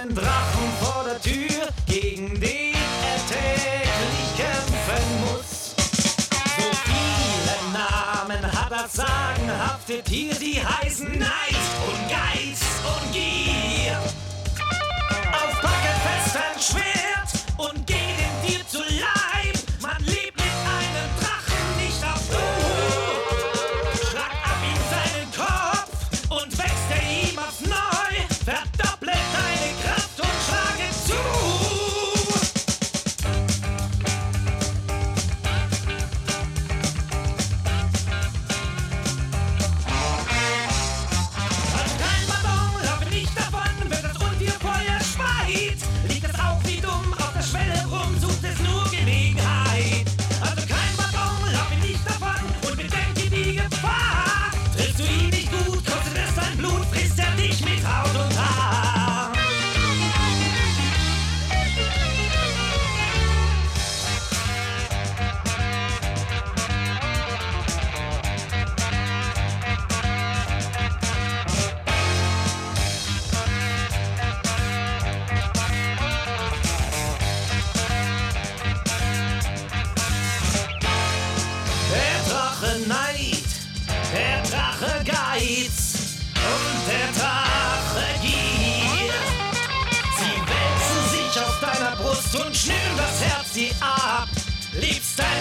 einen Drachen vor der Tür, gegen den er täglich kämpfen muss. So viele Namen hat das sagenhafte Tier, die heißen Neid und Geiz und Gier. Aufpacke fest ein Schwert und geh dem Tier zu Leib. Man lebt mit einem Drachen nicht auf Ruhe. Schlag ab ihm seinen Kopf und wächst er ihm aufs Neu. Verdopple deine Kraft und schlage zu. Also kein Pardon, laufe nicht davon, wird das Untier Feuer speit. Liegt es auch wie dumm auf der Schwelle rum, sucht es nur Gelegenheit. Also kein Pardon, laufe nicht davon und bedenke die Gefahr. Triffst du ihn nicht gut, kostet es dein Blut, frisst er dich mit Haut und Haar. Der Drache Neid, der Drache Geiz und der Drache Gier. Sie wälzen sich auf deiner Brust und schnüren das Herz dir ab. Liebster